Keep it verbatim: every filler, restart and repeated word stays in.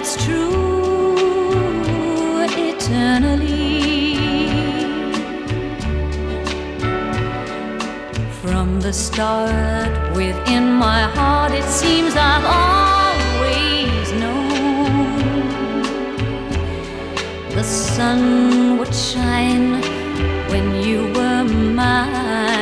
that's true eternally. From the start, within my heart, it seems I've always known the sun would shine when you were mine.